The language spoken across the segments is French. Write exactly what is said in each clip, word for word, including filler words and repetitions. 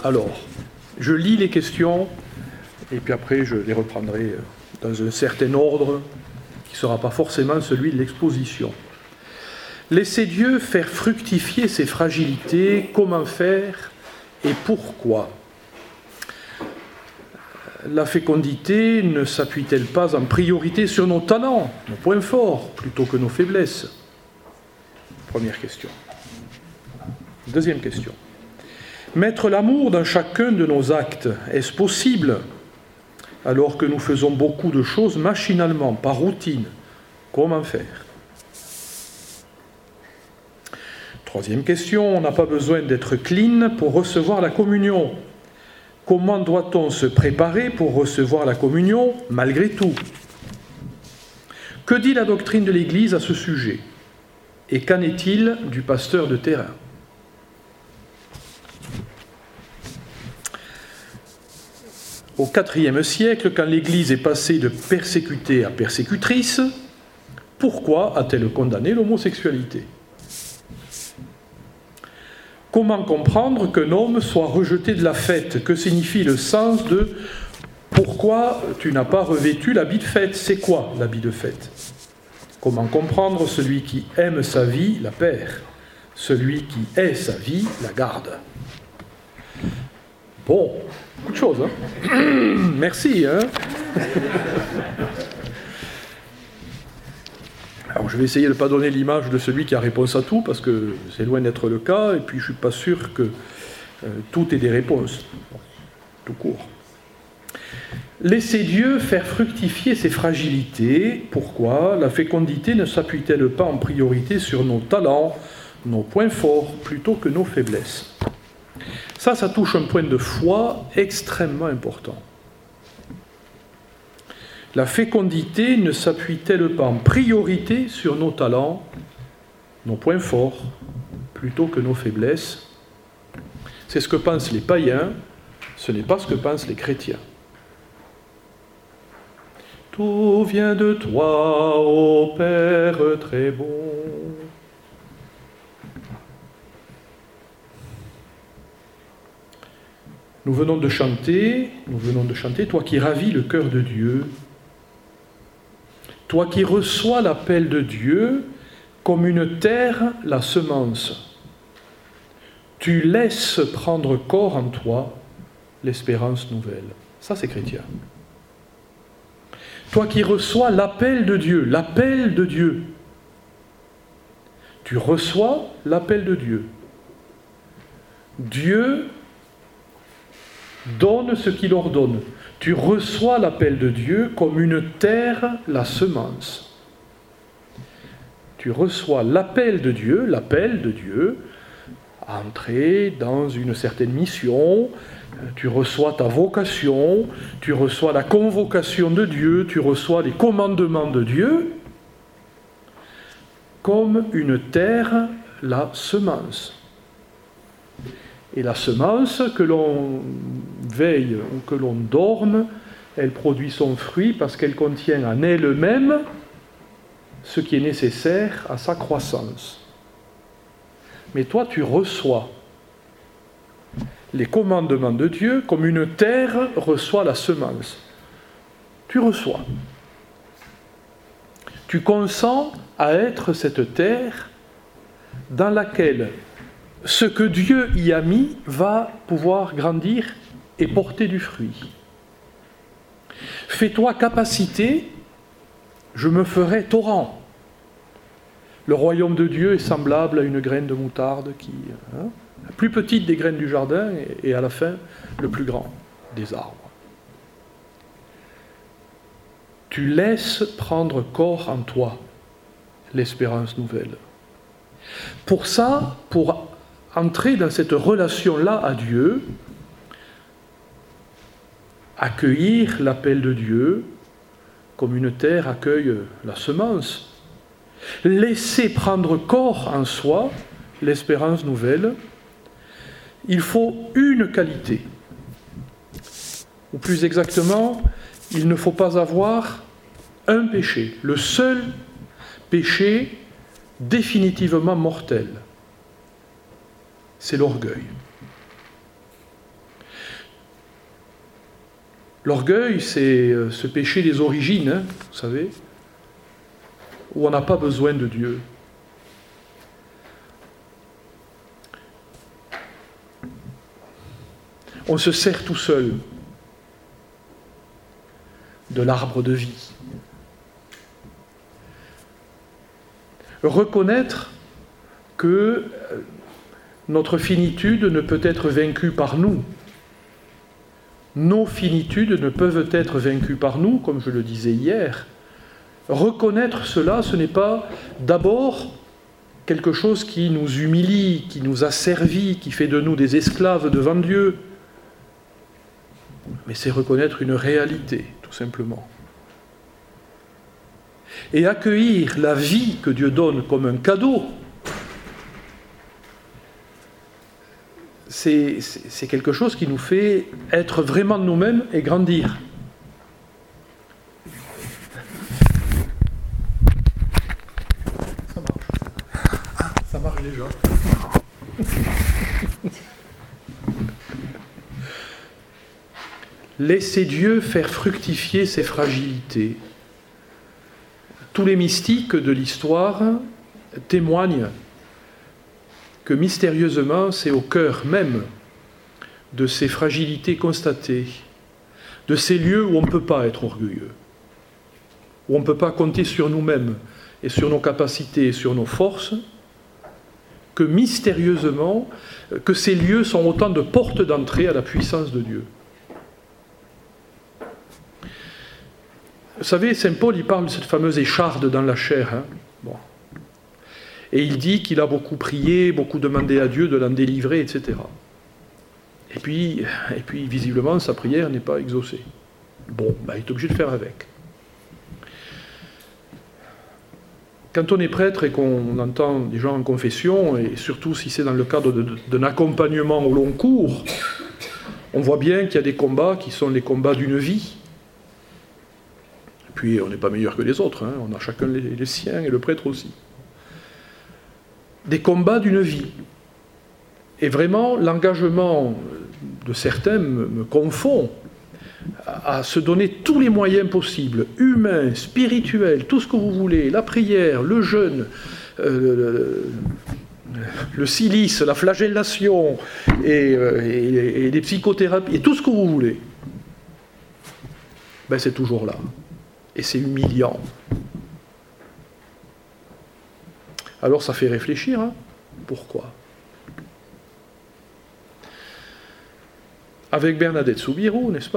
Alors, je lis les questions, et puis après je les reprendrai dans un certain ordre qui ne sera pas forcément celui de l'exposition. Laissez Dieu faire fructifier ses fragilités, comment faire et pourquoi? La fécondité ne s'appuie-t-elle pas en priorité sur nos talents, nos points forts, plutôt que nos faiblesses? Première question. Deuxième question. Mettre l'amour dans chacun de nos actes, est-ce possible alors que nous faisons beaucoup de choses machinalement, par routine? Comment faire? Troisième question. On n'a pas besoin d'être clean pour recevoir la communion. Comment doit-on se préparer pour recevoir la communion malgré tout? Que dit la doctrine de l'Église à ce sujet? Et qu'en est-il du pasteur de terrain? Au quatrième siècle, quand l'Église est passée de persécutée à persécutrice, pourquoi a-t-elle condamné l'homosexualité? Comment comprendre qu'un homme soit rejeté de la fête? Que signifie le sens de « Pourquoi tu n'as pas revêtu l'habit de fête ?» C'est quoi l'habit de fête? Comment comprendre celui qui aime sa vie la perd, celui qui hait sa vie la garde? Bon, beaucoup de choses, hein. Merci, hein. Alors je vais essayer de ne pas donner l'image de celui qui a réponse à tout, parce que c'est loin d'être le cas, et puis je ne suis pas sûr que euh, tout ait des réponses. Bon, tout court. Laissez Dieu faire fructifier ses fragilités. Pourquoi? La fécondité ne s'appuie-t-elle pas en priorité sur nos talents, nos points forts, plutôt que nos faiblesses? Ça, ça touche un point de foi extrêmement important. La fécondité ne s'appuie-t-elle pas en priorité sur nos talents, nos points forts, plutôt que nos faiblesses? C'est ce que pensent les païens, ce n'est pas ce que pensent les chrétiens. Tout vient de toi, ô Père très bon. Nous venons de chanter, nous venons de chanter, toi qui ravis le cœur de Dieu, toi qui reçois l'appel de Dieu comme une terre la semence, tu laisses prendre corps en toi l'espérance nouvelle. Ça, c'est chrétien. Toi qui reçois l'appel de Dieu, l'appel de Dieu, tu reçois l'appel de Dieu. Dieu donne ce qu'il ordonne. Tu reçois l'appel de Dieu comme une terre la semence. Tu reçois l'appel de Dieu, l'appel de Dieu, à entrer dans une certaine mission. Tu reçois ta vocation, tu reçois la convocation de Dieu, tu reçois les commandements de Dieu comme une terre la semence. Et la semence, que l'on veille ou que l'on dorme, elle produit son fruit parce qu'elle contient en elle-même ce qui est nécessaire à sa croissance. Mais toi, tu reçois les commandements de Dieu comme une terre reçoit la semence. Tu reçois. Tu consens à être cette terre dans laquelle ce que Dieu y a mis va pouvoir grandir et porter du fruit. Fais-toi capacité, je me ferai torrent. Le royaume de Dieu est semblable à une graine de moutarde qui, hein, la plus petite des graines du jardin et, et à la fin, le plus grand des arbres. Tu laisses prendre corps en toi l'espérance nouvelle. Pour ça, pour entrer dans cette relation-là à Dieu, accueillir l'appel de Dieu comme une terre accueille la semence, laisser prendre corps en soi l'espérance nouvelle, il faut une qualité. Ou plus exactement, il ne faut pas avoir un péché, le seul péché définitivement mortel. C'est l'orgueil. L'orgueil, c'est ce péché des origines, hein, vous savez, où on n'a pas besoin de Dieu. On se sert tout seul de l'arbre de vie. Reconnaître que notre finitude ne peut être vaincue par nous. Nos finitudes ne peuvent être vaincues par nous, comme je le disais hier. Reconnaître cela, ce n'est pas d'abord quelque chose qui nous humilie, qui nous asservit, qui fait de nous des esclaves devant Dieu, mais c'est reconnaître une réalité, tout simplement. Et accueillir la vie que Dieu donne comme un cadeau, c'est, c'est, c'est quelque chose qui nous fait être vraiment nous-mêmes et grandir. Ça marche. Ça marche déjà. Laissez Dieu faire fructifier ses fragilités. Tous les mystiques de l'histoire témoignent que mystérieusement, c'est au cœur même de ces fragilités constatées, de ces lieux où on ne peut pas être orgueilleux, où on ne peut pas compter sur nous-mêmes et sur nos capacités et sur nos forces, que mystérieusement, que ces lieux sont autant de portes d'entrée à la puissance de Dieu. Vous savez, saint Paul, il parle de cette fameuse écharde dans la chair. Hein. Bon. Et il dit qu'il a beaucoup prié, beaucoup demandé à Dieu de l'en délivrer, et cetera. Et puis, et puis visiblement, sa prière n'est pas exaucée. Bon, ben, il est obligé de faire avec. Quand on est prêtre et qu'on entend des gens en confession, et surtout si c'est dans le cadre de, de, d'un accompagnement au long cours, on voit bien qu'il y a des combats qui sont les combats d'une vie. Puis on n'est pas meilleur que les autres, hein. On a chacun les, les siens et le prêtre aussi. Des combats d'une vie. Et vraiment, l'engagement de certains me, me confond à, à se donner tous les moyens possibles, humains, spirituels, tout ce que vous voulez, la prière, le jeûne, euh, le, le silice, la flagellation, et, euh, et, et les psychothérapies, et tout ce que vous voulez. Ben, c'est toujours là. Et c'est humiliant. Alors ça fait réfléchir, hein. Pourquoi ? Avec Bernadette Soubirous, n'est-ce pas ?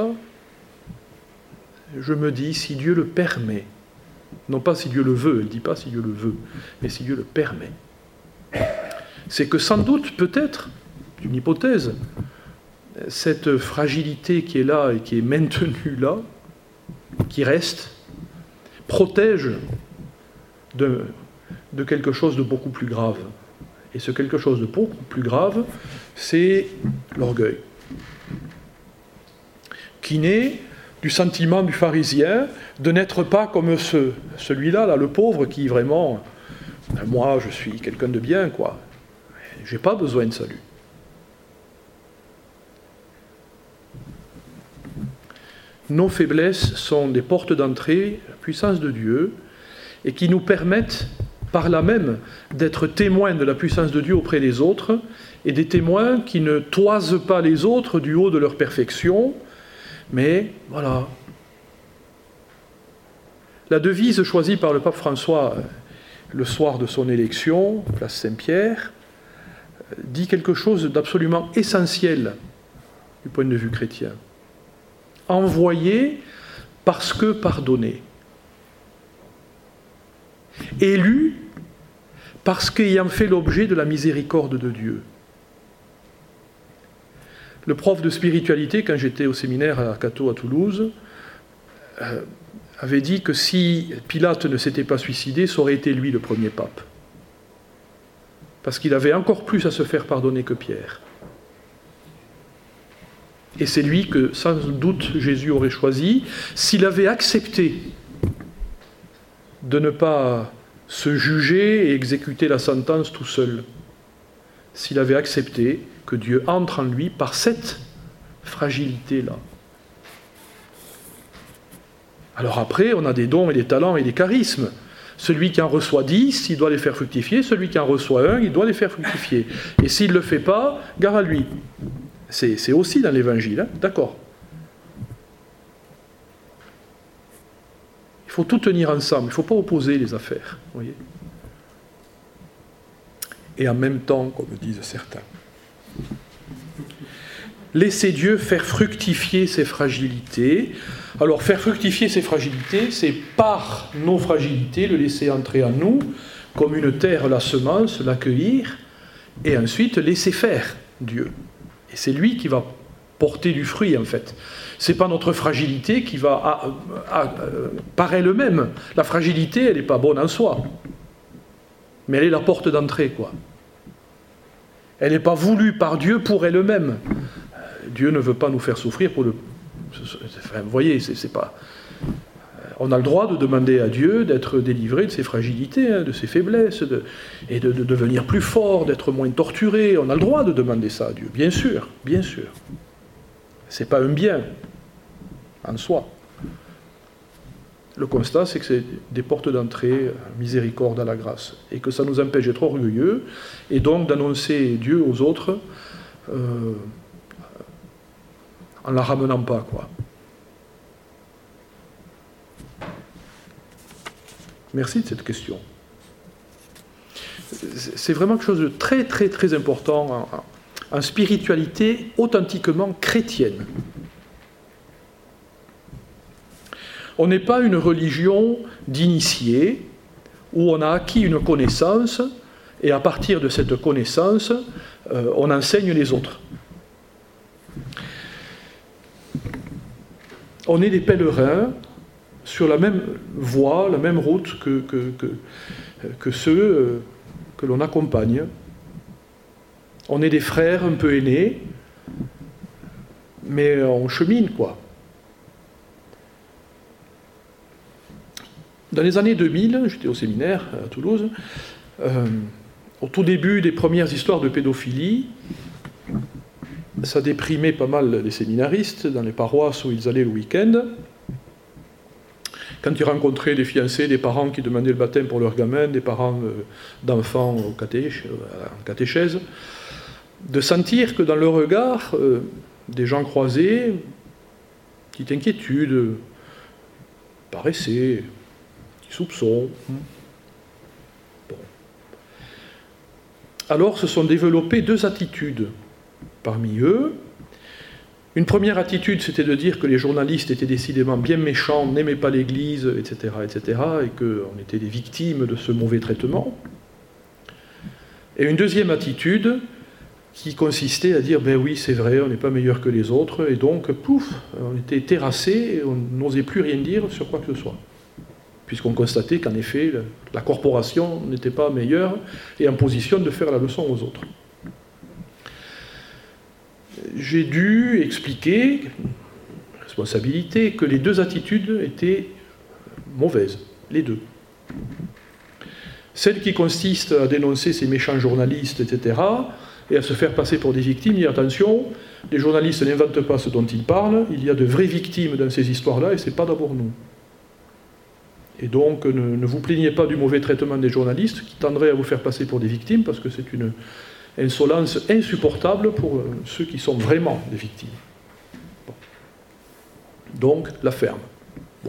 Je me dis, si Dieu le permet, non pas si Dieu le veut, elle ne dit pas si Dieu le veut, mais si Dieu le permet, c'est que sans doute, peut-être, une hypothèse, cette fragilité qui est là et qui est maintenue là, qui reste, protège de, de quelque chose de beaucoup plus grave. Et ce quelque chose de beaucoup plus grave, c'est l'orgueil, qui naît du sentiment du pharisien de n'être pas comme ce, celui-là, là, le pauvre, qui vraiment, moi je suis quelqu'un de bien, quoi. J'ai pas besoin de salut. Nos faiblesses sont des portes d'entrée à la puissance de Dieu et qui nous permettent par là même d'être témoins de la puissance de Dieu auprès des autres et des témoins qui ne toisent pas les autres du haut de leur perfection, mais voilà. La devise choisie par le pape François le soir de son élection, place Saint-Pierre, dit quelque chose d'absolument essentiel du point de vue chrétien. Envoyé parce que pardonné. Élu parce qu'ayant fait l'objet de la miséricorde de Dieu. Le prof de spiritualité, quand j'étais au séminaire à Cateau à Toulouse, euh, avait dit que si Pilate ne s'était pas suicidé, ça aurait été lui le premier pape. Parce qu'il avait encore plus à se faire pardonner que Pierre. Et c'est lui que, sans doute, Jésus aurait choisi, s'il avait accepté de ne pas se juger et exécuter la sentence tout seul. S'il avait accepté que Dieu entre en lui par cette fragilité-là. Alors après, on a des dons et des talents et des charismes. Celui qui en reçoit dix, il doit les faire fructifier. Celui qui en reçoit un, il doit les faire fructifier. Et s'il ne le fait pas, gare à lui. C'est, c'est aussi dans l'Évangile, hein, d'accord. Il faut tout tenir ensemble, il ne faut pas opposer les affaires. Vous voyez. Et en même temps, comme disent certains. Laissez Dieu faire fructifier ses fragilités. Alors, faire fructifier ses fragilités, c'est par nos fragilités le laisser entrer en nous, comme une terre la semence, l'accueillir, et ensuite laisser faire Dieu. Et c'est lui qui va porter du fruit, en fait. Ce n'est pas notre fragilité qui va, à, à, à, par elle-même. La fragilité, elle n'est pas bonne en soi. Mais elle est la porte d'entrée, quoi. Elle n'est pas voulue par Dieu pour elle-même. Dieu ne veut pas nous faire souffrir pour le... Enfin, vous voyez, c'est, c'est pas... On a le droit de demander à Dieu d'être délivré de ses fragilités, hein, de ses faiblesses, de... et de, de devenir plus fort, d'être moins torturé. On a le droit de demander ça à Dieu, bien sûr, bien sûr. C'est pas un bien en soi. Le constat, c'est que c'est des portes d'entrée, miséricorde à la grâce, et que ça nous empêche d'être orgueilleux, et donc d'annoncer Dieu aux autres euh, en ne la ramenant pas, quoi. Merci de cette question. C'est vraiment quelque chose de très, très, très important en, en spiritualité authentiquement chrétienne. On n'est pas une religion d'initiés où on a acquis une connaissance et à partir de cette connaissance, euh, on enseigne les autres. On est des pèlerins sur la même voie, la même route que, que, que, que ceux euh, que l'on accompagne. On est des frères un peu aînés, mais on chemine, quoi. Dans les années deux mille, j'étais au séminaire à Toulouse, euh, au tout début des premières histoires de pédophilie, ça déprimait pas mal les séminaristes dans les paroisses où ils allaient le week-end. Quand ils rencontraient des fiancés, des parents qui demandaient le baptême pour leurs gamins, des parents euh, d'enfants au catéch, en catéchèse, de sentir que dans leur regard, euh, des gens croisés, petite inquiétude, paraissait, petit soupçon. Bon. Alors se sont développées deux attitudes parmi eux. Une première attitude, c'était de dire que les journalistes étaient décidément bien méchants, n'aimaient pas l'Église, et cetera, et cetera, et qu'on était des victimes de ce mauvais traitement. Et une deuxième attitude qui consistait à dire, ben oui, c'est vrai, on n'est pas meilleur que les autres, et donc, pouf, on était terrassés, et on n'osait plus rien dire sur quoi que ce soit. Puisqu'on constatait qu'en effet, la corporation n'était pas meilleure et en position de faire la leçon aux autres. J'ai dû expliquer, responsabilité, que les deux attitudes étaient mauvaises, les deux. Celle qui consiste à dénoncer ces méchants journalistes, et cetera, et à se faire passer pour des victimes, dit attention, les journalistes n'inventent pas ce dont ils parlent, il y a de vraies victimes dans ces histoires-là, et ce n'est pas d'abord nous. Et donc, ne, ne vous plaignez pas du mauvais traitement des journalistes qui tendraient à vous faire passer pour des victimes, parce que c'est une insolence insupportable pour ceux qui sont vraiment des victimes. Bon. Donc, la ferme. Bon.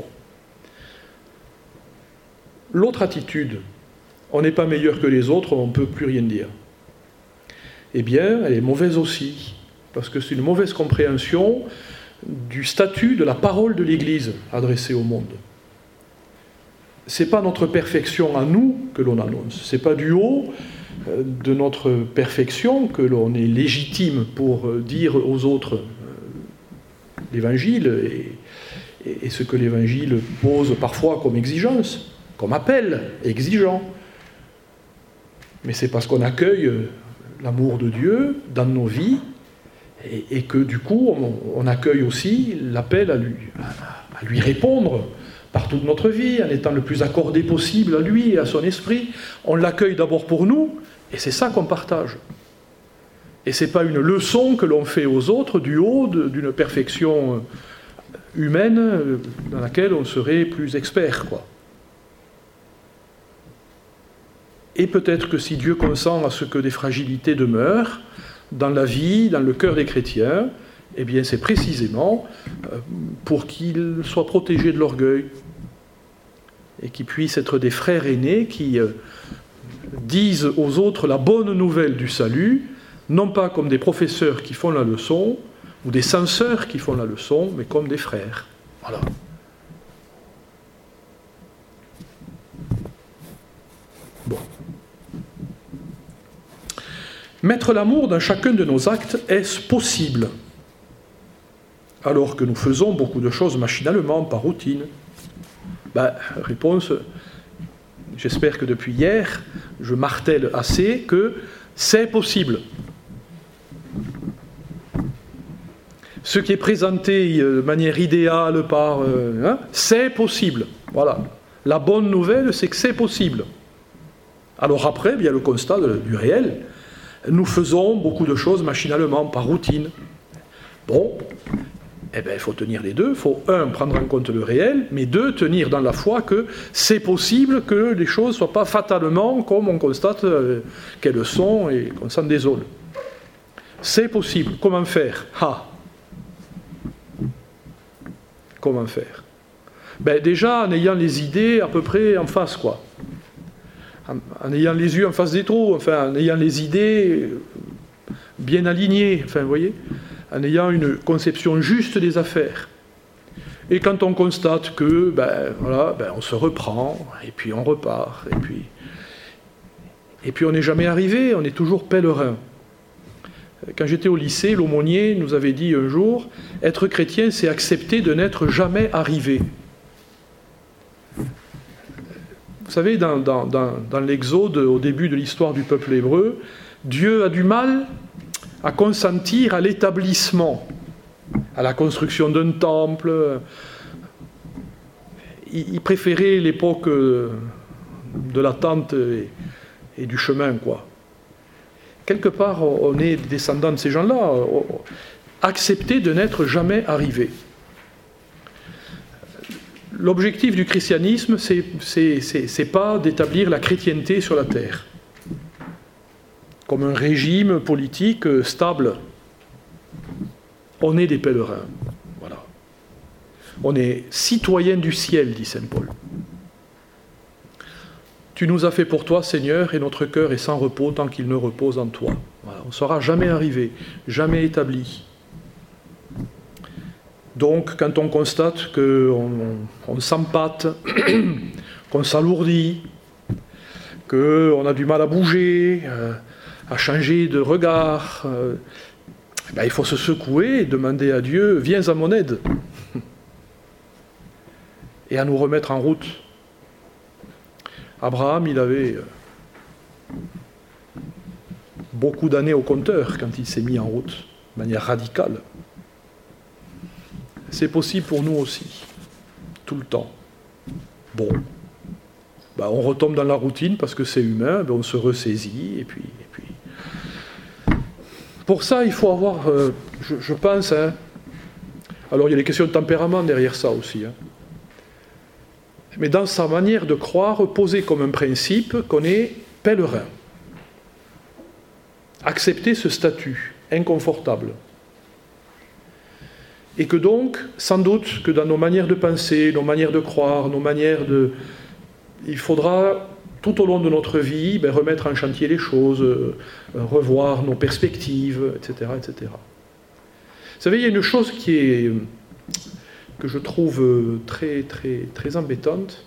L'autre attitude, on n'est pas meilleur que les autres, on ne peut plus rien dire. Eh bien, elle est mauvaise aussi, parce que c'est une mauvaise compréhension du statut de la parole de l'Église adressée au monde. Ce n'est pas notre perfection à nous que l'on annonce, ce n'est pas du haut de notre perfection que l'on est légitime pour dire aux autres l'Évangile et, et ce que l'Évangile pose parfois comme exigence, comme appel exigeant. Mais c'est parce qu'on accueille l'amour de Dieu dans nos vies et, et que du coup on, on accueille aussi l'appel à lui, à, à lui répondre par toute notre vie, en étant le plus accordé possible à lui et à son esprit. On l'accueille d'abord pour nous, et c'est ça qu'on partage. Et ce n'est pas une leçon que l'on fait aux autres du haut de, d'une perfection humaine dans laquelle on serait plus expert, quoi. Et peut-être que si Dieu consent à ce que des fragilités demeurent dans la vie, dans le cœur des chrétiens, eh bien c'est précisément pour qu'ils soient protégés de l'orgueil et qu'ils puissent être des frères aînés qui disent aux autres la bonne nouvelle du salut, non pas comme des professeurs qui font la leçon, ou des censeurs qui font la leçon, mais comme des frères. Voilà. Bon. Mettre l'amour dans chacun de nos actes, est-ce possible? Alors que nous faisons beaucoup de choses machinalement, par routine. Ben, réponse, j'espère que depuis hier, je martèle assez que c'est possible. Ce qui est présenté de manière idéale par... Euh, hein, c'est possible. Voilà. La bonne nouvelle, c'est que c'est possible. Alors après, il y a le constat de, du réel. Nous faisons beaucoup de choses machinalement, par routine. Bon, eh bien, il faut tenir les deux. Il faut, un, prendre en compte le réel, mais deux, tenir dans la foi que c'est possible que les choses ne soient pas fatalement comme on constate euh, qu'elles sont et qu'on s'en désole. C'est possible. Comment faire? Ah. Comment faire? Ben déjà en ayant les idées à peu près en face, quoi. En, en ayant les yeux en face des trous, enfin en ayant les idées bien alignées, enfin vous voyez, en ayant une conception juste des affaires. Et quand on constate que, ben voilà, ben on se reprend, et puis on repart, et puis, et puis on n'est jamais arrivé, on est toujours pèlerin. Quand j'étais au lycée, l'aumônier nous avait dit un jour, être chrétien, c'est accepter de n'être jamais arrivé. Vous savez, dans, dans, dans, dans l'Exode, au début de l'histoire du peuple hébreu, Dieu a du mal à consentir à l'établissement, à la construction d'un temple. Il, il préférait l'époque de la tente et, et du chemin, quoi. Quelque part, on est descendants de ces gens-là, accepter de n'être jamais arrivé. L'objectif du christianisme, c'est, c'est, c'est, c'est pas d'établir la chrétienté sur la terre, comme un régime politique stable. On est des pèlerins. Voilà. On est citoyens du ciel, dit saint Paul. Tu nous as fait pour toi, Seigneur, et notre cœur est sans repos tant qu'il ne repose en toi. Voilà. On ne sera jamais arrivé, jamais établi. Donc, quand on constate qu'on on, on s'empâte, qu'on s'alourdit, qu'on a du mal à bouger, euh, à changer de regard, euh, ben, il faut se secouer et demander à Dieu « Viens à mon aide » et à nous remettre en route. Abraham, il avait beaucoup d'années au compteur quand il s'est mis en route, de manière radicale. C'est possible pour nous aussi, tout le temps. Bon, ben on retombe dans la routine parce que c'est humain, ben on se ressaisit, et puis... Et puis... Pour ça, il faut avoir, euh, je, je pense, hein, alors il y a les questions de tempérament derrière ça aussi, hein, mais dans sa manière de croire, poser comme un principe qu'on est pèlerin. Accepter ce statut inconfortable. Et que donc, sans doute, que dans nos manières de penser, nos manières de croire, nos manières de... Il faudra, tout au long de notre vie, ben, remettre en chantier les choses, euh, revoir nos perspectives, et cetera, et cetera. Vous savez, il y a une chose qui est... que je trouve très, très, très embêtante.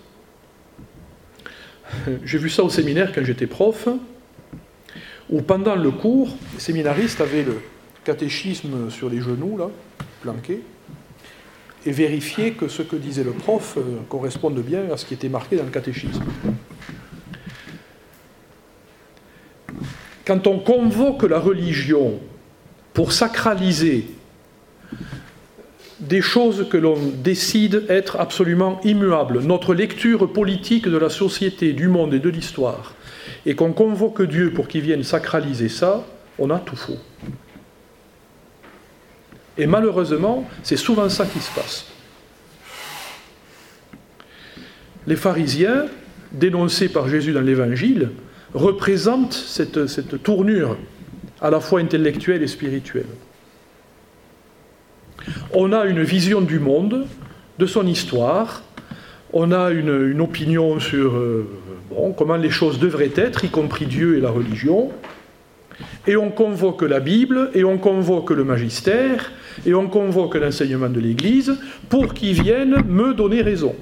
J'ai vu ça au séminaire quand j'étais prof, où pendant le cours, les séminaristes avaient le catéchisme sur les genoux, là, planqué, et vérifiaient que ce que disait le prof corresponde bien à ce qui était marqué dans le catéchisme. Quand on convoque la religion pour sacraliser des choses que l'on décide être absolument immuables, notre lecture politique de la société, du monde et de l'histoire, et qu'on convoque Dieu pour qu'il vienne sacraliser ça, on a tout faux. Et malheureusement, c'est souvent ça qui se passe. les pharisiens, dénoncés par Jésus dans l'Évangile, représentent cette, cette tournure à la fois intellectuelle et spirituelle. On a une vision du monde, de son histoire, on a une, une opinion sur euh, bon, comment les choses devraient être, y compris Dieu et la religion, et on convoque la Bible, et on convoque le magistère, et on convoque l'enseignement de l'Église pour qu'ils viennent me donner raison.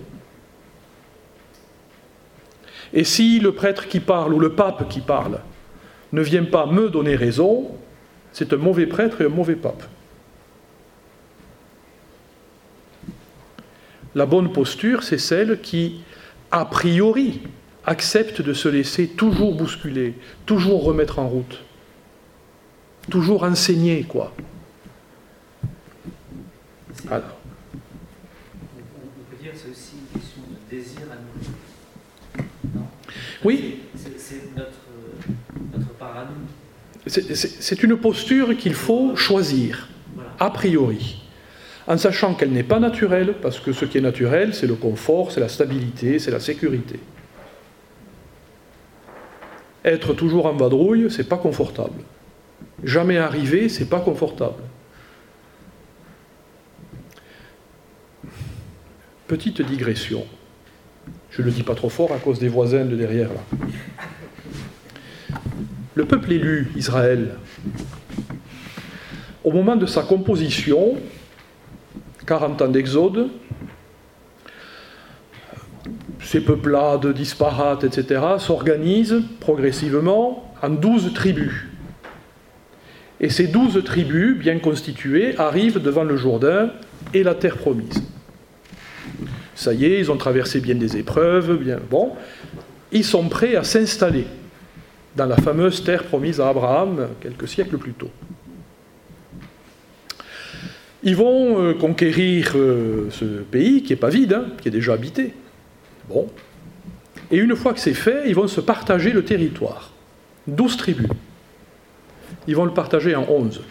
Et si le prêtre qui parle ou le pape qui parle ne vient pas me donner raison, c'est un mauvais prêtre et un mauvais pape. La bonne posture, c'est celle qui, a priori, accepte de se laisser toujours bousculer, toujours remettre en route, toujours enseigner, quoi. Alors. On peut dire que c'est aussi une question de désir à nous. Non ? Oui. C'est, c'est notre, notre part à nous. C'est, c'est, c'est une posture qu'il faut choisir, voilà. A priori, en sachant qu'elle n'est pas naturelle, parce que ce qui est naturel, c'est le confort, c'est la stabilité, c'est la sécurité. Être toujours en vadrouille, c'est pas confortable. Jamais arriver, c'est pas confortable. Petite digression. Je ne le dis pas trop fort à cause des voisins de derrière, là. Le peuple élu, Israël, au moment de sa composition, quarante ans d'exode, ces peuplades disparates, et cetera, s'organisent progressivement en douze tribus. Et ces douze tribus, bien constituées, arrivent devant le Jourdain et la terre promise. Ça y est, ils ont traversé bien des épreuves, bien bon. Ils sont prêts à s'installer dans la fameuse terre promise à Abraham quelques siècles plus tôt. Ils vont euh, conquérir euh, ce pays qui n'est pas vide, hein, qui est déjà habité. Bon. Et une fois que c'est fait, ils vont se partager le territoire. Douze tribus. Ils vont le partager en onze.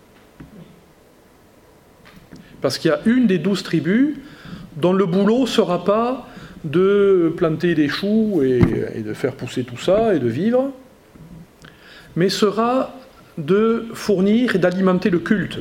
Parce qu'il y a une des douze tribus dont le boulot ne sera pas de planter des choux et, et de faire pousser tout ça et de vivre, mais sera de fournir et d'alimenter le culte.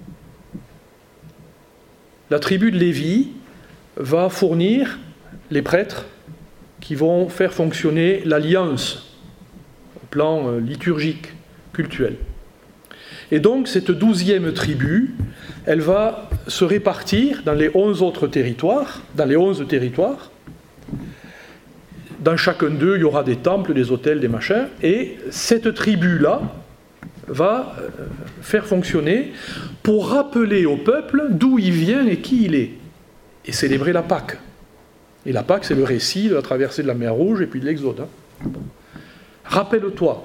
La tribu de Lévi va fournir les prêtres qui vont faire fonctionner l'alliance au plan liturgique, cultuel. Et donc cette douzième tribu, elle va se répartir dans les onze autres territoires, dans les onze territoires. Dans chacun d'eux, il y aura des temples, des autels, des machins, et cette tribu-là va faire fonctionner pour rappeler au peuple d'où il vient et qui il est, et célébrer la Pâque. Et la Pâque, c'est le récit de la traversée de la mer Rouge et puis de l'Exode. Hein. Rappelle-toi.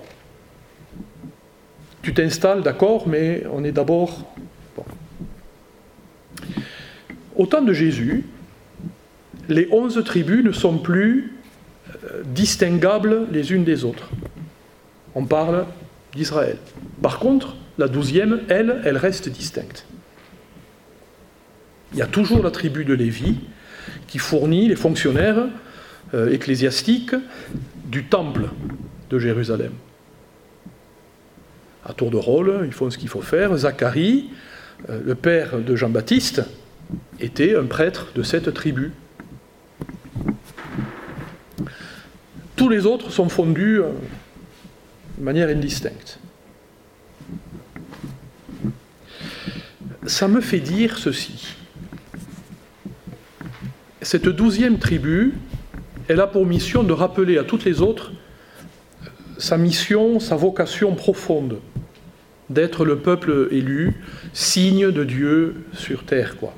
Tu t'installes, d'accord, mais on est d'abord... Bon. Au temps de Jésus, les onze tribus ne sont plus distinguables les unes des autres. On parle d'Israël. Par contre, la douzième, elle, elle reste distincte. Il y a toujours la tribu de Lévi qui fournit les fonctionnaires euh, ecclésiastiques du temple de Jérusalem. À tour de rôle, ils font ce qu'il faut faire. Zacharie, euh, le père de Jean-Baptiste, était un prêtre de cette tribu. Tous les autres sont fondus euh, de manière indistincte. Ça me fait dire ceci. Cette douzième tribu, elle a pour mission de rappeler à toutes les autres sa mission, sa vocation profonde, d'être le peuple élu, signe de Dieu sur terre, quoi.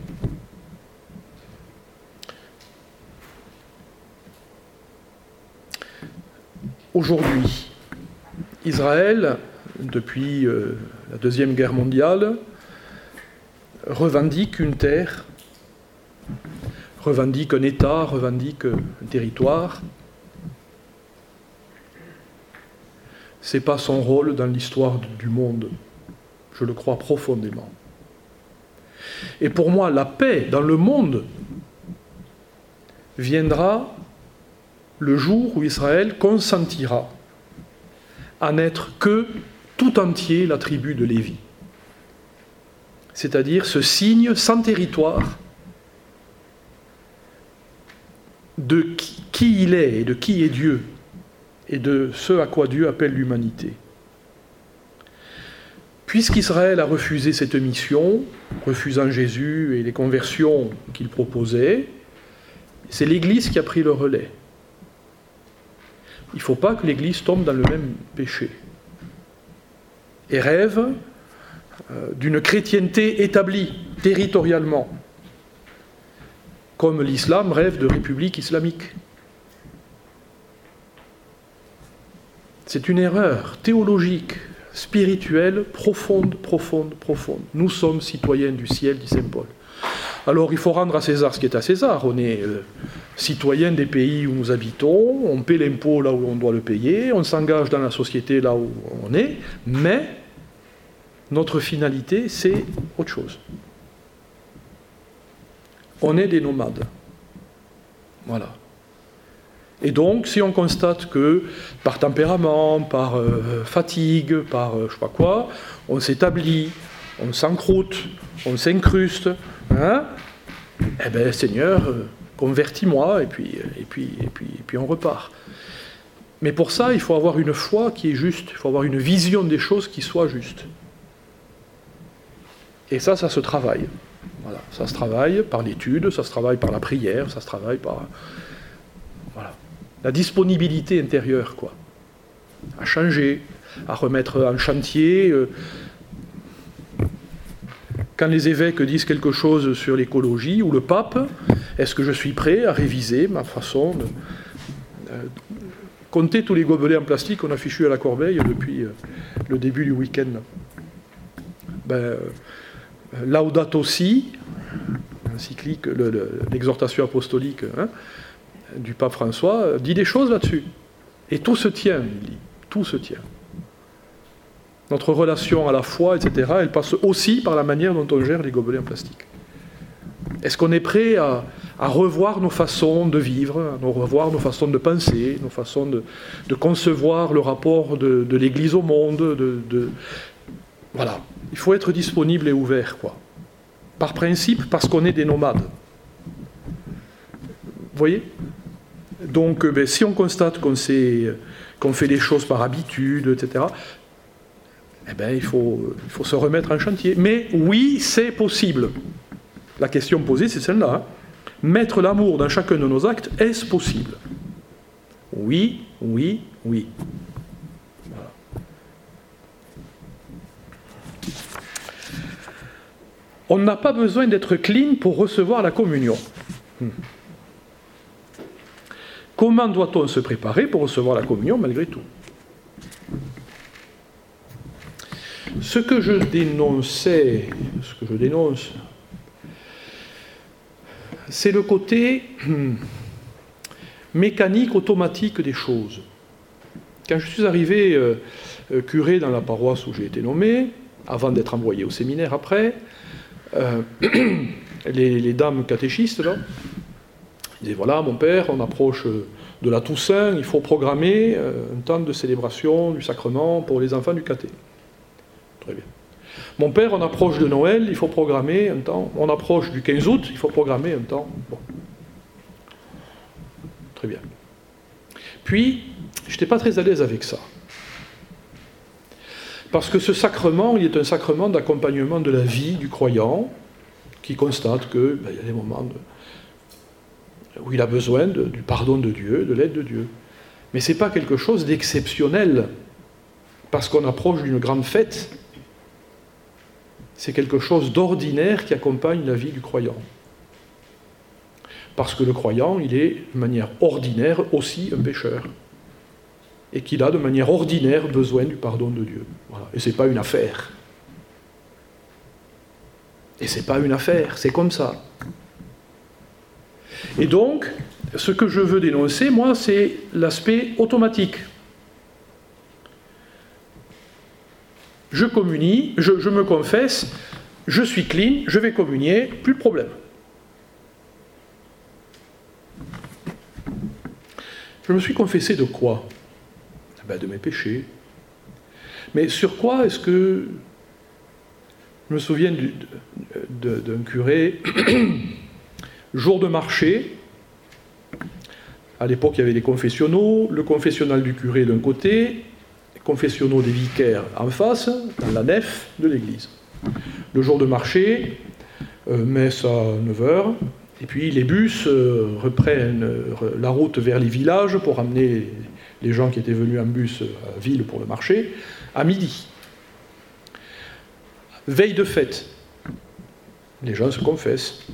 Aujourd'hui, Israël, depuis euh, la Deuxième Guerre mondiale, revendique une terre, revendique un État, revendique un territoire. Ce n'est pas son rôle dans l'histoire du monde. Je le crois profondément. Et pour moi, la paix dans le monde viendra le jour où Israël consentira à n'être que tout entier la tribu de Lévi. C'est-à-dire ce signe sans territoire de qui, qui il est et de qui est Dieu et de ce à quoi Dieu appelle l'humanité. Puisqu'Israël a refusé cette mission, refusant Jésus et les conversions qu'il proposait, c'est l'Église qui a pris le relais. Il ne faut pas que l'Église tombe dans le même péché et rêve euh, d'une chrétienté établie territorialement, comme l'islam rêve de république islamique. C'est une erreur théologique, spirituelle, profonde, profonde, profonde. Nous sommes citoyens du ciel, dit saint Paul. Alors il faut rendre à César ce qui est à César. On est euh, citoyens des pays où nous habitons, on paie l'impôt là où on doit le payer, on s'engage dans la société là où on est, mais notre finalité, c'est autre chose. On est des nomades. Voilà. Et donc, si on constate que, par tempérament, par euh, fatigue, par euh, je ne sais pas quoi, on s'établit, on s'encroute, on s'incruste, hein, eh bien, Seigneur, euh, convertis-moi, et puis, et, puis, et, puis, et puis on repart. Mais pour ça, il faut avoir une foi qui est juste, il faut avoir une vision des choses qui soit juste. Et ça, ça se travaille. Voilà. Ça se travaille par l'étude, ça se travaille par la prière, ça se travaille par... Voilà. La disponibilité intérieure, quoi. À changer, à remettre en chantier. Euh, quand les évêques disent quelque chose sur l'écologie, ou le pape, est-ce que je suis prêt à réviser ma façon de... Euh, compter tous les gobelets en plastique qu'on a fichus à la corbeille depuis euh, le début du week-end. Ben, euh, Laudato Si, l'encyclique, le, le, l'exhortation apostolique, hein, du pape François, dit des choses là-dessus. Et tout se tient, il dit. Tout se tient. Notre relation à la foi, et cetera, elle passe aussi par la manière dont on gère les gobelets en plastique. Est-ce qu'on est prêt à, à revoir nos façons de vivre, à revoir nos façons de penser, nos façons de, de concevoir le rapport de, de l'Église au monde, de, de... Voilà. Il faut être disponible et ouvert, quoi. Par principe, parce qu'on est des nomades. Vous voyez ? Donc, ben, si on constate qu'on, sait, qu'on fait les choses par habitude, et cetera, eh ben, il faut, il faut se remettre en chantier. Mais oui, c'est possible. La question posée, c'est celle-là. Hein. Mettre l'amour dans chacun de nos actes, est-ce possible ? Oui, oui, oui. Voilà. On n'a pas besoin d'être clean pour recevoir la communion. Hmm. Comment doit-on se préparer pour recevoir la communion malgré tout ? Ce que je dénonçais, ce que je dénonce, c'est le côté mécanique, automatique des choses. Quand je suis arrivé euh, curé dans la paroisse où j'ai été nommé, avant d'être envoyé au séminaire après, euh, les, les dames catéchistes, là, ils disaient, voilà, mon père, on approche de la Toussaint, il faut programmer un temps de célébration du sacrement pour les enfants du caté. Très bien. Mon père, on approche de Noël, il faut programmer un temps. On approche du quinze août, il faut programmer un temps. Bon. Très bien. Puis, je n'étais pas très à l'aise avec ça. Parce que ce sacrement, il est un sacrement d'accompagnement de la vie du croyant, qui constate qu'il ben, y a des moments de, où il a besoin de, du pardon de Dieu, de l'aide de Dieu. Mais ce n'est pas quelque chose d'exceptionnel, parce qu'on approche d'une grande fête. C'est quelque chose d'ordinaire qui accompagne la vie du croyant. Parce que le croyant, il est de manière ordinaire aussi un pécheur. Et qu'il a de manière ordinaire besoin du pardon de Dieu. Voilà. Et ce n'est pas une affaire. Et ce n'est pas une affaire, c'est comme ça. Et donc, ce que je veux dénoncer, moi, c'est l'aspect automatique. Je communie, je, je me confesse, je suis clean, je vais communier, plus de problème. Je me suis confessé de quoi? Ben, de mes péchés. Mais sur quoi est-ce que... Je me souviens du, de, de, d'un curé, jour de marché, à l'époque il y avait les confessionnaux, le confessionnal du curé d'un côté, les confessionnaux des vicaires en face, dans la nef de l'église. Le jour de marché, euh, messe à neuf heures, et puis les bus euh, reprennent euh, la route vers les villages pour amener les, les gens qui étaient venus en bus à la ville pour le marché, à midi. Veille de fête, les gens se confessent.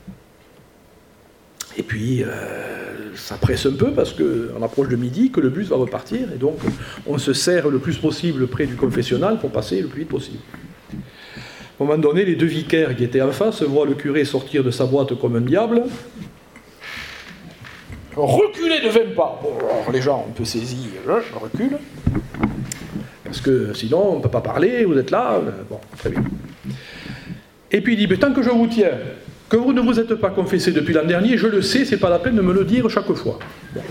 Et puis, euh, ça presse un peu parce qu'on approche de midi, que le bus va repartir, et donc on se serre le plus possible près du confessionnal pour passer le plus vite possible. À un moment donné, les deux vicaires qui étaient en face voient le curé sortir de sa boîte comme un diable. Reculez de vingt pas. Bon, alors les gens un peu saisis, reculent. Parce que sinon, on ne peut pas parler, vous êtes là. Bon, très bien. Et puis il dit, mais tant que je vous tiens, que vous ne vous êtes pas confessé depuis l'an dernier, je le sais, c'est pas la peine de me le dire chaque fois. Bon.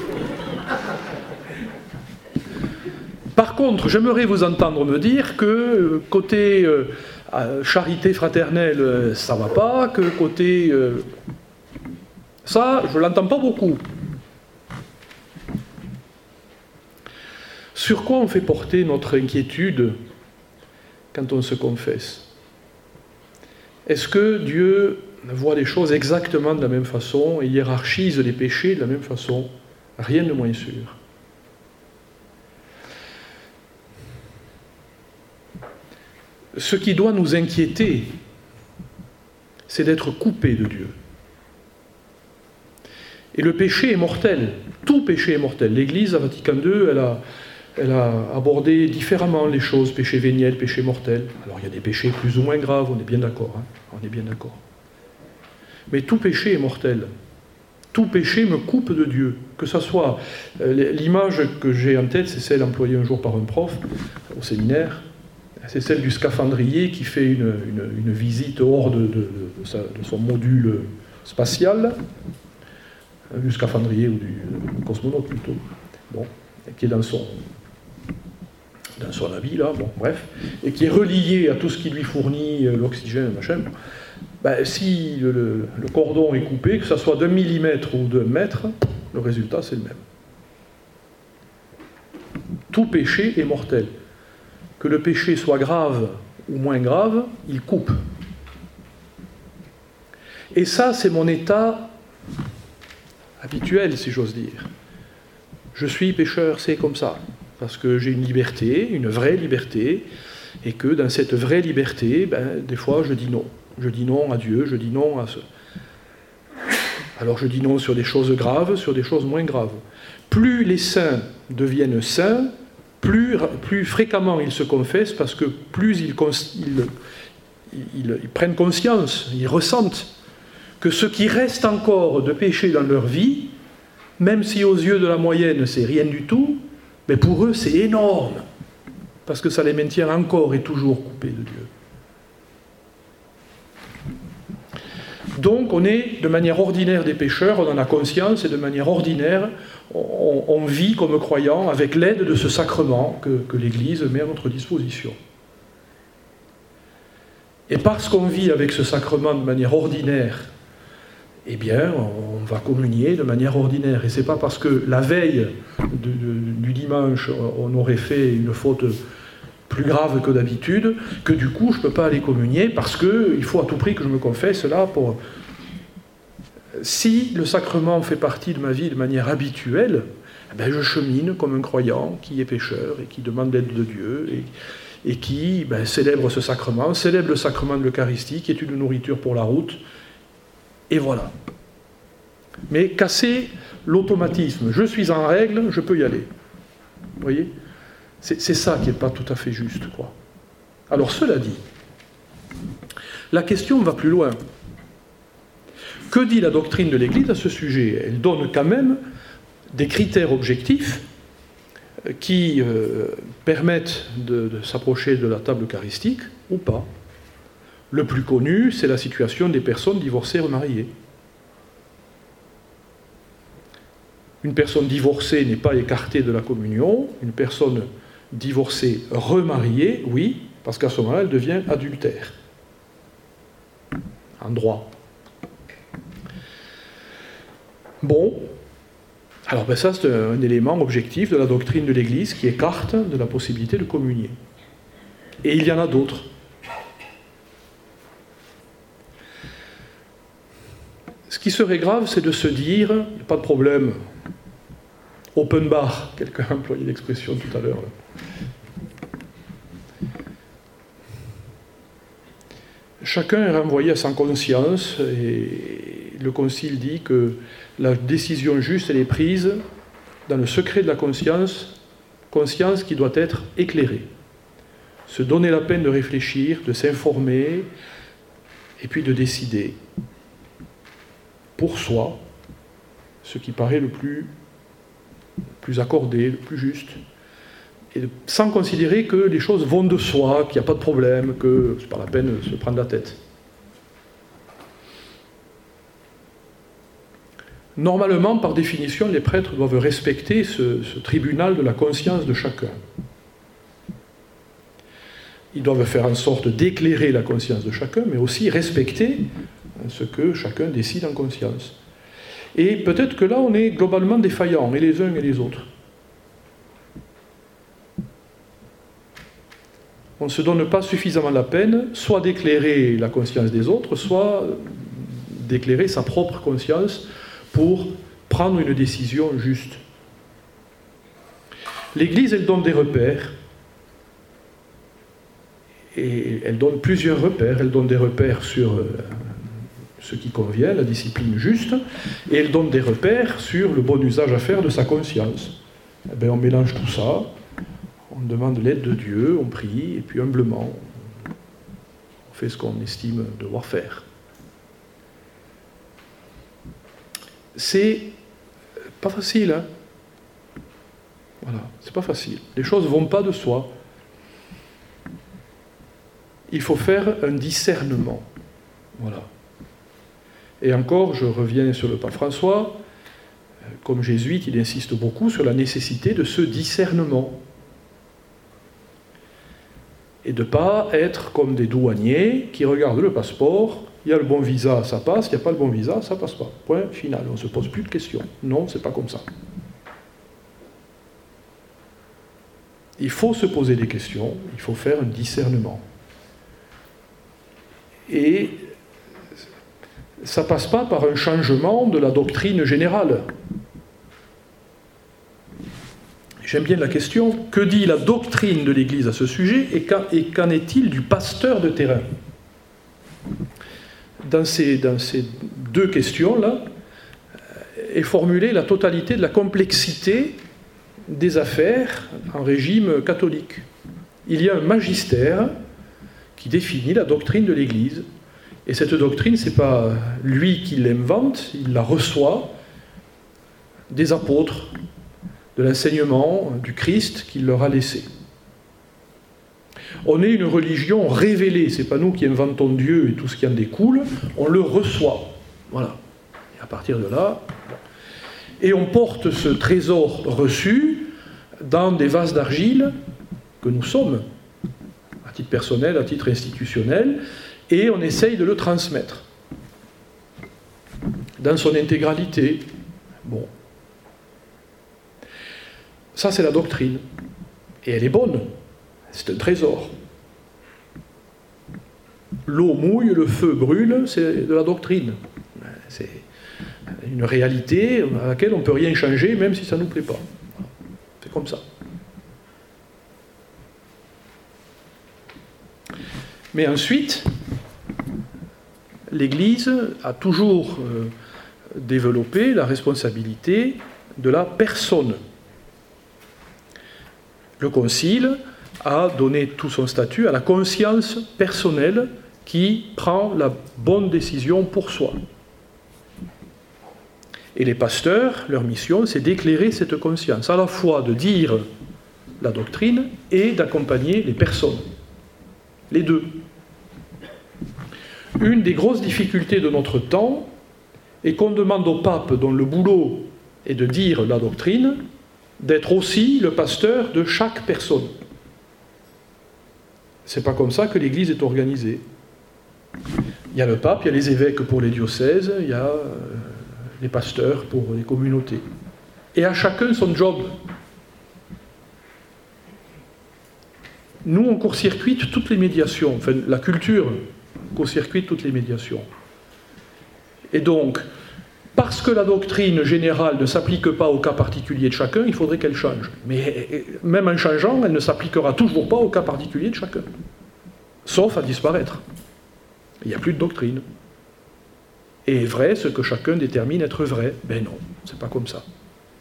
Par contre, j'aimerais vous entendre me dire que côté euh, charité fraternelle, ça va pas, que côté... Euh, ça, je l'entends pas beaucoup. Sur quoi on fait porter notre inquiétude quand on se confesse? Est-ce que Dieu voit les choses exactement de la même façon et hiérarchise les péchés de la même façon? Rien de moins sûr. Ce qui doit nous inquiéter, c'est d'être coupé de Dieu. Et le péché est mortel. Tout péché est mortel. L'Église, à Vatican deux, elle a... Elle a abordé différemment les choses, péché véniel, péché mortel. Alors il y a des péchés plus ou moins graves, on est bien d'accord. Hein, on est bien d'accord. Mais tout péché est mortel. Tout péché me coupe de Dieu. Que ce soit... Euh, l'image que j'ai en tête, c'est celle employée un jour par un prof au séminaire. C'est celle du scaphandrier qui fait une, une, une visite hors de, de, de, de, sa, de son module spatial. Du scaphandrier ou du, du cosmonaute plutôt. Bon, qui est dans son... dans son habit, là, bon, bref, et qui est relié à tout ce qui lui fournit l'oxygène, machin, ben, si le, le cordon est coupé, que ce soit d'un millimètre ou d'un mètre, le résultat, c'est le même. Tout péché est mortel. Que le péché soit grave ou moins grave, il coupe. Et ça, c'est mon état habituel, si j'ose dire. Je suis pécheur, c'est comme ça. Parce que j'ai une liberté, une vraie liberté, et que dans cette vraie liberté, ben, des fois, je dis non. Je dis non à Dieu, je dis non à ce... Alors je dis non sur des choses graves, sur des choses moins graves. Plus les saints deviennent saints, plus, plus fréquemment ils se confessent, parce que plus ils, ils, ils, ils prennent conscience, ils ressentent que ce qui reste encore de péché dans leur vie, même si aux yeux de la moyenne c'est rien du tout, mais pour eux, c'est énorme, parce que ça les maintient encore et toujours coupés de Dieu. Donc, on est de manière ordinaire des pécheurs, on en a conscience, et de manière ordinaire, on, on vit comme croyants avec l'aide de ce sacrement que, que l'Église met à notre disposition. Et parce qu'on vit avec ce sacrement de manière ordinaire, eh bien, on va communier de manière ordinaire. Et ce n'est pas parce que la veille de, de, du dimanche, on aurait fait une faute plus grave que d'habitude, que du coup, je ne peux pas aller communier, parce qu'il faut à tout prix que je me confesse là pour... Si le sacrement fait partie de ma vie de manière habituelle, eh bien, je chemine comme un croyant qui est pécheur et qui demande l'aide de Dieu, et, et qui ben, célèbre ce sacrement, célèbre le sacrement de l'Eucharistie, qui est une nourriture pour la route. Et voilà. Mais casser l'automatisme, je suis en règle, je peux y aller. Vous voyez ? C'est, c'est ça qui n'est pas tout à fait juste, quoi. Alors, cela dit, la question va plus loin. Que dit la doctrine de l'Église à ce sujet ? Elle donne quand même des critères objectifs qui euh, permettent de, de s'approcher de la table eucharistique ou pas. Le plus connu, c'est la situation des personnes divorcées remariées. Une personne divorcée n'est pas écartée de la communion. Une personne divorcée remariée, oui, parce qu'à ce moment-là, elle devient adultère. En droit. Bon, alors ben ça c'est un élément objectif de la doctrine de l'Église qui écarte de la possibilité de communier. Et il y en a d'autres. Ce qui serait grave, c'est de se dire, pas de problème, open bar, quelqu'un a employé l'expression tout à l'heure. Chacun est renvoyé à sa conscience et le Concile dit que la décision juste, elle est prise dans le secret de la conscience, conscience qui doit être éclairée. Se donner la peine de réfléchir, de s'informer et puis de décider pour soi ce qui paraît le plus, le plus accordé, le plus juste. Et sans considérer que les choses vont de soi, qu'il n'y a pas de problème, que c'est pas la peine de se prendre la tête. Normalement, par définition, les prêtres doivent respecter ce, ce tribunal de la conscience de chacun. Ils doivent faire en sorte d'éclairer la conscience de chacun, mais aussi respecter ce que chacun décide en conscience. Et peut-être que là, on est globalement défaillants, et les uns et les autres. On ne se donne pas suffisamment la peine, soit d'éclairer la conscience des autres, soit d'éclairer sa propre conscience pour prendre une décision juste. L'Église, elle donne des repères, et elle donne plusieurs repères. Elle donne des repères sur ce qui convient, la discipline juste, et elle donne des repères sur le bon usage à faire de sa conscience. Eh bien, on mélange tout ça, on demande l'aide de Dieu, on prie, et puis humblement, on fait ce qu'on estime devoir faire. C'est pas facile, hein. Voilà, c'est pas facile. Les choses ne vont pas de soi. Il faut faire un discernement. Voilà. Et encore, je reviens sur le pape François. Comme jésuite, il insiste beaucoup sur la nécessité de ce discernement. Et de ne pas être comme des douaniers qui regardent le passeport. Il y a le bon visa, ça passe. Il n'y a pas le bon visa, ça ne passe pas. Point final. On ne se pose plus de questions. Non, ce n'est pas comme ça. Il faut se poser des questions. Il faut faire un discernement. Et ça ne passe pas par un changement de la doctrine générale. J'aime bien la question, que dit la doctrine de l'Église à ce sujet et qu'en est-il du pasteur de terrain ? Dans ces, dans ces deux questions-là, est formulée la totalité de la complexité des affaires en régime catholique. Il y a un magistère qui définit la doctrine de l'Église. Et cette doctrine, ce n'est pas lui qui l'invente, il la reçoit des apôtres, de l'enseignement du Christ qu'il leur a laissé. On est une religion révélée, ce n'est pas nous qui inventons Dieu et tout ce qui en découle, on le reçoit. Voilà. Et à partir de là, bon. Et on porte ce trésor reçu dans des vases d'argile que nous sommes, à titre personnel, à titre institutionnel, et on essaye de le transmettre dans son intégralité. Bon. Ça, c'est la doctrine. Et elle est bonne. C'est un trésor. L'eau mouille, le feu brûle, c'est de la doctrine. C'est une réalité à laquelle on ne peut rien changer, même si ça ne nous plaît pas. C'est comme ça. Mais ensuite, l'Église a toujours euh, développé la responsabilité de la personne. Le Concile a donné tout son statut à la conscience personnelle qui prend la bonne décision pour soi. Et les pasteurs, leur mission, c'est d'éclairer cette conscience, à la fois de dire la doctrine et d'accompagner les personnes. Les deux. Une des grosses difficultés de notre temps est qu'on demande au pape, dont le boulot et de dire la doctrine, d'être aussi le pasteur de chaque personne. C'est pas comme ça que l'Église est organisée. Il y a le pape, il y a les évêques pour les diocèses, il y a euh, les pasteurs pour les communautés. Et à chacun son job. Nous, on court-circuite toutes les médiations. Enfin, la culture court-circuite toutes les médiations. Et donc, parce que la doctrine générale ne s'applique pas au cas particulier de chacun, il faudrait qu'elle change. Mais même en changeant, elle ne s'appliquera toujours pas au cas particulier de chacun. Sauf à disparaître. Il n'y a plus de doctrine. Et est vrai ce que chacun détermine être vrai? Ben non, c'est pas comme ça.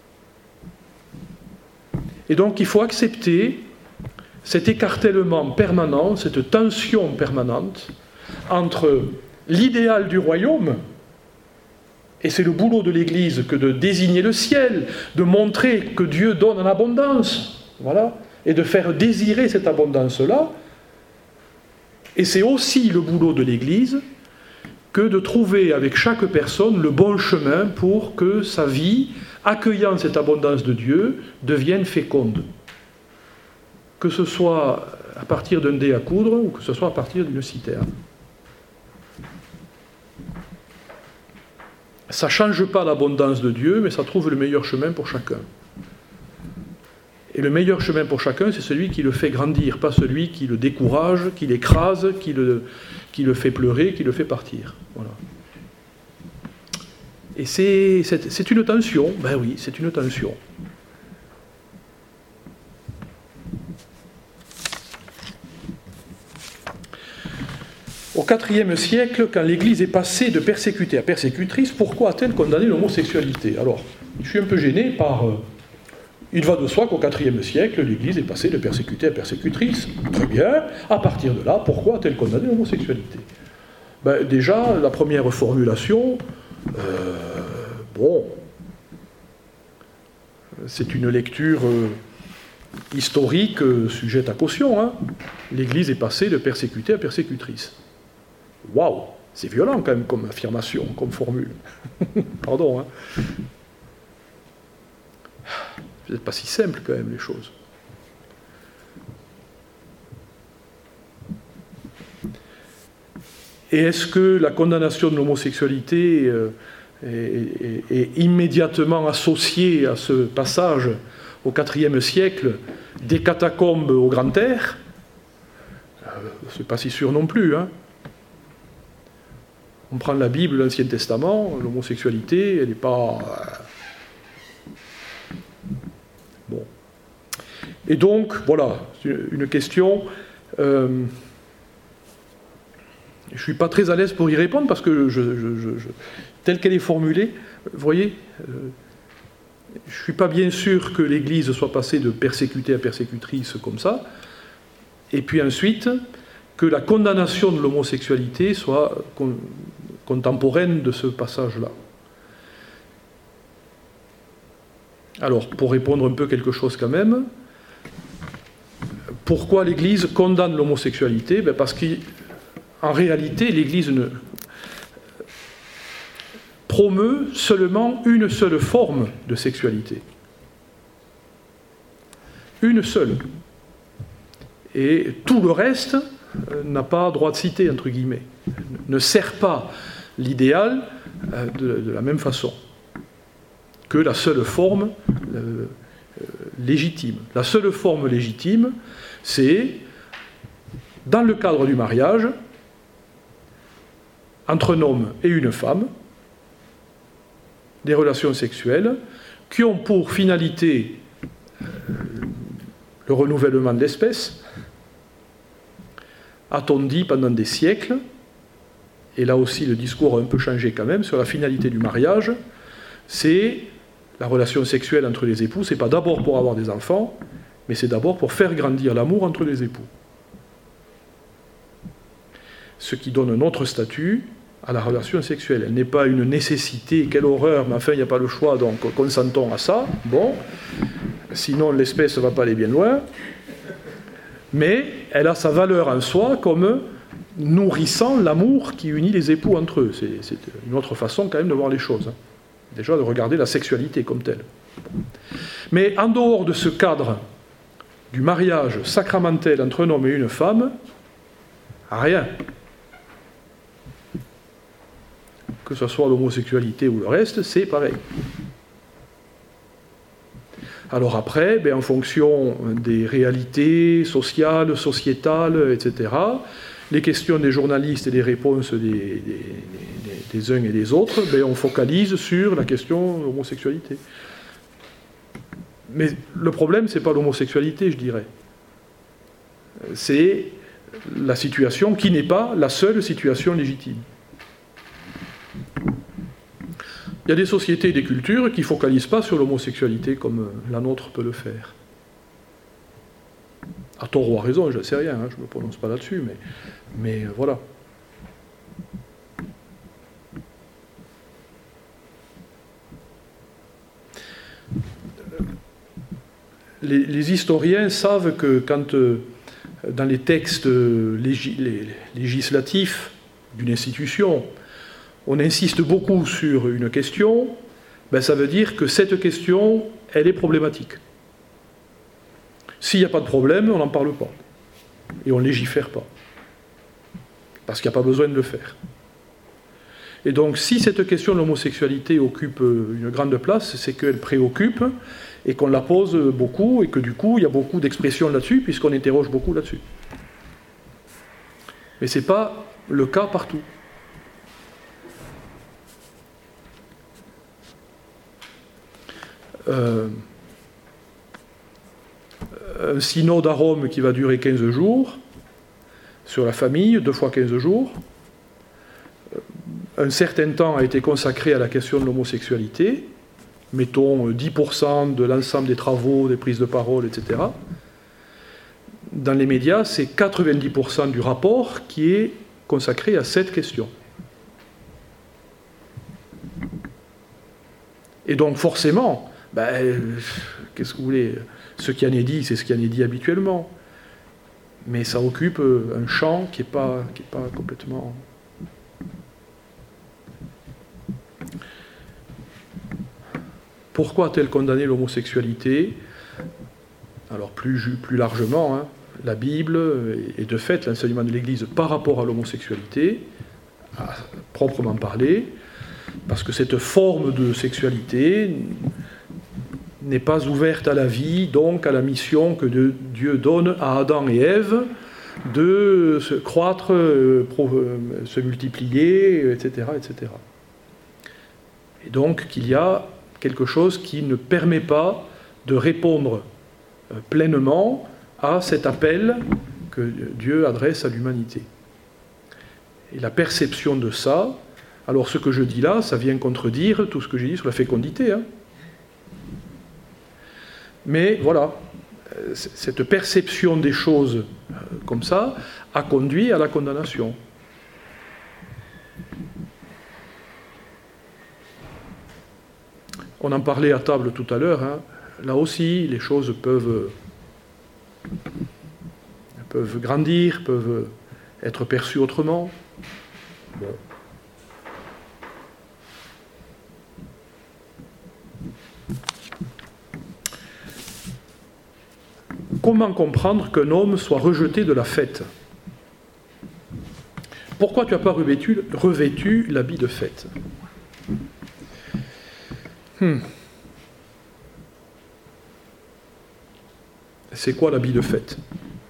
Et donc il faut accepter cet écartèlement permanent, cette tension permanente entre l'idéal du royaume, et c'est le boulot de l'Église que de désigner le ciel, de montrer que Dieu donne en abondance, voilà, et de faire désirer cette abondance-là. Et c'est aussi le boulot de l'Église que de trouver avec chaque personne le bon chemin pour que sa vie, accueillant cette abondance de Dieu, devienne féconde. Que ce soit à partir d'un dé à coudre ou que ce soit à partir d'une citerne. Ça ne change pas l'abondance de Dieu, mais ça trouve le meilleur chemin pour chacun. Et le meilleur chemin pour chacun, c'est celui qui le fait grandir, pas celui qui le décourage, qui l'écrase, qui le, qui le fait pleurer, qui le fait partir. Voilà. Et c'est, c'est, c'est une tension, ben oui, c'est une tension. Au quatrième siècle, quand l'Église est passée de persécutée à persécutrice, pourquoi a-t-elle condamné l'homosexualité? Alors, je suis un peu gêné par... Euh, il va de soi qu'au quatrième siècle, l'Église est passée de persécutée à persécutrice. Très bien. À partir de là, pourquoi a-t-elle condamné l'homosexualité? Ben, déjà, la première formulation, euh, bon, c'est une lecture euh, historique euh, sujette à caution. Hein. L'Église est passée de persécutée à persécutrice. Waouh, c'est violent quand même comme affirmation, comme formule. Pardon. Hein. C'est pas si simple quand même les choses. Et est-ce que la condamnation de l'homosexualité euh, est, est, est immédiatement associée à ce passage au quatrième siècle des catacombes au grand air? euh, C'est pas si sûr non plus, hein. On prend la Bible, l'Ancien Testament, l'homosexualité, elle n'est pas... Bon. Et donc, voilà, une question... Euh, je ne suis pas très à l'aise pour y répondre, parce que, je, je, je, je, telle qu'elle est formulée, vous voyez, euh, je ne suis pas bien sûr que l'Église soit passée de persécutée à persécutrice comme ça, et puis ensuite... que la condamnation de l'homosexualité soit con- contemporaine de ce passage-là. Alors, pour répondre un peu quelque chose quand même, pourquoi l'Église condamne l'homosexualité? Ben parce qu'en réalité, l'Église ne promeut seulement une seule forme de sexualité. Une seule. Et tout le reste n'a pas droit de cité, entre guillemets, ne sert pas l'idéal de, de la même façon que la seule forme euh, légitime. La seule forme légitime, c'est, dans le cadre du mariage, entre un homme et une femme, des relations sexuelles qui ont pour finalité euh, le renouvellement de l'espèce. A-t-on dit pendant des siècles, et là aussi le discours a un peu changé quand même, sur la finalité du mariage, c'est la relation sexuelle entre les époux, c'est pas d'abord pour avoir des enfants, mais c'est d'abord pour faire grandir l'amour entre les époux. Ce qui donne un autre statut à la relation sexuelle. Elle n'est pas une nécessité, quelle horreur, mais enfin il n'y a pas le choix, donc consentons à ça, bon, sinon l'espèce ne va pas aller bien loin. Mais elle a sa valeur en soi comme nourrissant l'amour qui unit les époux entre eux. C'est, c'est une autre façon quand même de voir les choses. Déjà de regarder la sexualité comme telle. Mais en dehors de ce cadre du mariage sacramentel entre un homme et une femme, rien. Que ce soit l'homosexualité ou le reste, c'est pareil. Alors après, ben, en fonction des réalités sociales, sociétales, et cetera, les questions des journalistes et les réponses des, des, des, des uns et des autres, ben, on focalise sur la question de l'homosexualité. Mais le problème, ce n'est pas l'homosexualité, je dirais. C'est la situation qui n'est pas la seule situation légitime. Il y a des sociétés et des cultures qui ne focalisent pas sur l'homosexualité comme la nôtre peut le faire. À tort ou à raison, je ne sais rien, hein, je ne me prononce pas là-dessus, mais, mais euh, voilà. Les, les historiens savent que quand, euh, dans les textes légis, les, législatifs d'une institution, on insiste beaucoup sur une question, ben ça veut dire que cette question, elle est problématique. S'il n'y a pas de problème, on n'en parle pas. Et on ne légifère pas. Parce qu'il n'y a pas besoin de le faire. Et donc, si cette question de l'homosexualité occupe une grande place, c'est qu'elle préoccupe et qu'on la pose beaucoup et que du coup, il y a beaucoup d'expressions là-dessus puisqu'on interroge beaucoup là-dessus. Mais ce n'est pas le cas partout. Euh, un synode à Rome qui va durer quinze jours, sur la famille, deux fois quinze jours. Un certain temps a été consacré à la question de l'homosexualité, mettons dix pour cent de l'ensemble des travaux, des prises de parole, et cetera. Dans les médias, c'est quatre-vingt-dix pour cent du rapport qui est consacré à cette question. Et donc forcément, ben, qu'est-ce que vous voulez, ce qui en est dit, c'est ce qui en est dit habituellement. Mais ça occupe un champ qui n'est pas, qui est pas complètement... Pourquoi a-t-elle condamné l'homosexualité? Alors plus, plus largement, hein, la Bible et de fait l'enseignement de l'Église par rapport à l'homosexualité, à proprement parler, parce que cette forme de sexualité n'est pas ouverte à la vie, donc à la mission que de, Dieu donne à Adam et Ève de se croître, euh, pro, euh, se multiplier, et cetera, et cetera. Et donc qu'il y a quelque chose qui ne permet pas de répondre euh, pleinement à cet appel que Dieu adresse à l'humanité. Et la perception de ça, alors ce que je dis là, ça vient contredire tout ce que j'ai dit sur la fécondité, hein. Mais voilà, cette perception des choses comme ça a conduit à la condamnation. On en parlait à table tout à l'heure, hein. Là aussi, les choses peuvent, peuvent grandir, peuvent être perçues autrement. Bon. Comment comprendre qu'un homme soit rejeté de la fête? Pourquoi tu n'as pas revêtu, revêtu l'habit de fête? hmm. C'est quoi l'habit de fête?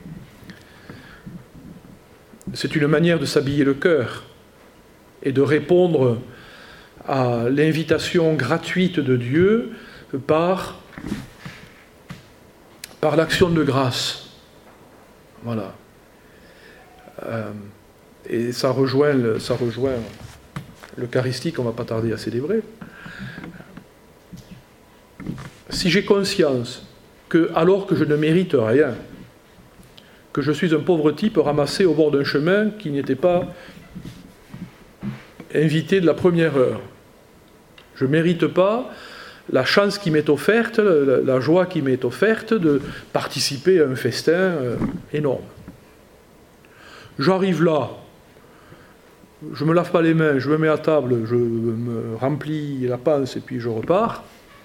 C'est une manière de s'habiller le cœur et de répondre à l'invitation gratuite de Dieu par... par l'action de grâce. Voilà. Euh, et ça rejoint, le, ça rejoint l'Eucharistie qu'on ne va pas tarder à célébrer. Si j'ai conscience que, alors que je ne mérite rien, que je suis un pauvre type ramassé au bord d'un chemin qui n'était pas invité de la première heure, je ne mérite pas la chance qui m'est offerte, la, la joie qui m'est offerte de participer à un festin euh, énorme. J'arrive là, je ne me lave pas les mains, je me mets à table, je me remplis la panse et puis je repars.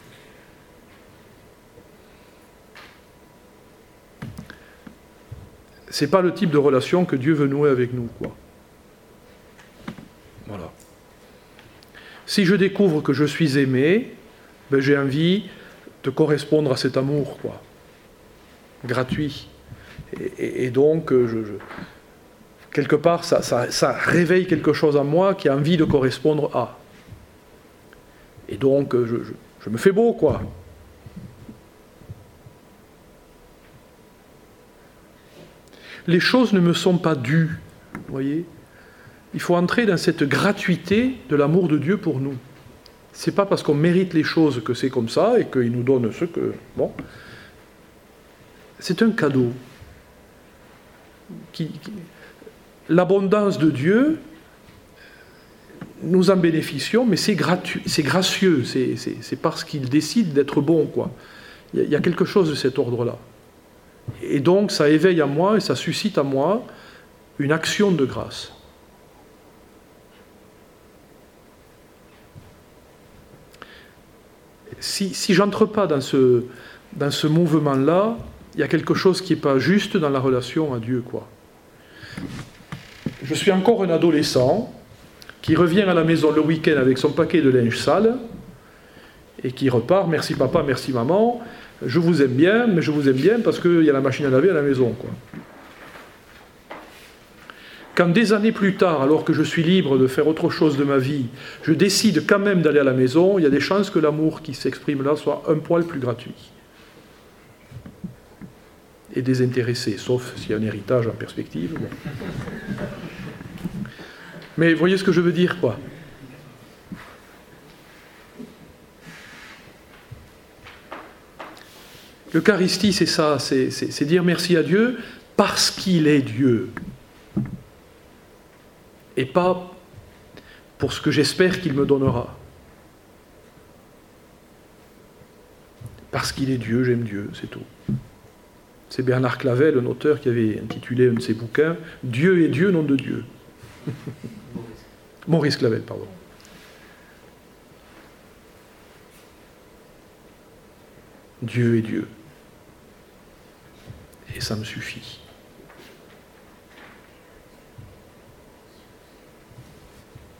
C'est pas le type de relation que Dieu veut nouer avec nous, quoi. Voilà. Si je découvre que je suis aimé, ben j'ai envie de correspondre à cet amour, quoi. Gratuit. Et, et, et donc, je, je, quelque part, ça, ça, ça réveille quelque chose en moi qui a envie de correspondre à. Et donc, je, je, je me fais beau, quoi. Les choses ne me sont pas dues, vous voyez. Il faut entrer dans cette gratuité de l'amour de Dieu pour nous. C'est pas parce qu'on mérite les choses que c'est comme ça et qu'il nous donne ce que... Bon. C'est un cadeau. Qui, qui, l'abondance de Dieu, nous en bénéficions, mais c'est gratuit, c'est gracieux, c'est, c'est, c'est parce qu'il décide d'être bon, quoi. Il y a, il y a quelque chose de cet ordre-là. Et donc, ça éveille en moi et ça suscite en moi une action de grâce. Si, si je n'entre pas dans ce, dans ce mouvement-là, il y a quelque chose qui n'est pas juste dans la relation à Dieu, quoi. Je suis encore un adolescent qui revient à la maison le week-end avec son paquet de linge sale et qui repart, merci papa, merci maman, je vous aime bien, mais je vous aime bien parce qu'il y a la machine à laver à la maison, quoi. Quand des années plus tard, alors que je suis libre de faire autre chose de ma vie, je décide quand même d'aller à la maison, il y a des chances que l'amour qui s'exprime là soit un poil plus gratuit. Et désintéressé, sauf s'il y a un héritage en perspective. Bon. Mais vous voyez ce que je veux dire, quoi. L'Eucharistie, c'est ça, c'est, c'est, c'est dire merci à Dieu parce qu'il est Dieu. Et pas pour ce que j'espère qu'il me donnera. Parce qu'il est Dieu, j'aime Dieu, c'est tout. C'est Bernard Clavel, un auteur qui avait intitulé un de ses bouquins « Dieu est Dieu, nom de Dieu ». Maurice Clavel, pardon. Dieu est Dieu. Et ça me suffit.